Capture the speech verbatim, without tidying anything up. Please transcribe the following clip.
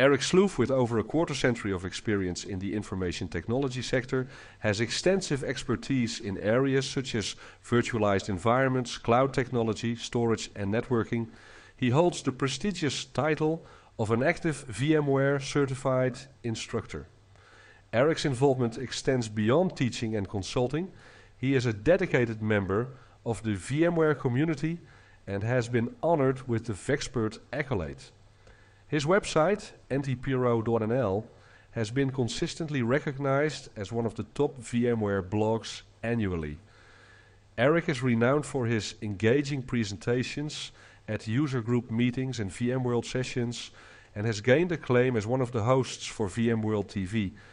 Eric Sloof, with over a quarter century of experience in the information technology sector, has extensive expertise in areas such as virtualized environments, cloud technology, storage and networking. He holds the prestigious title of an active VMware certified instructor. Eric's involvement extends beyond teaching and consulting. He is a dedicated member of the VMware community and has been honored with the Vexpert accolade. His website, N T P R O dot N L, has been consistently recognized as one of the top VMware blogs annually. Eric is renowned for his engaging presentations at user group meetings and VMworld sessions and has gained acclaim as one of the hosts for VMworld T V,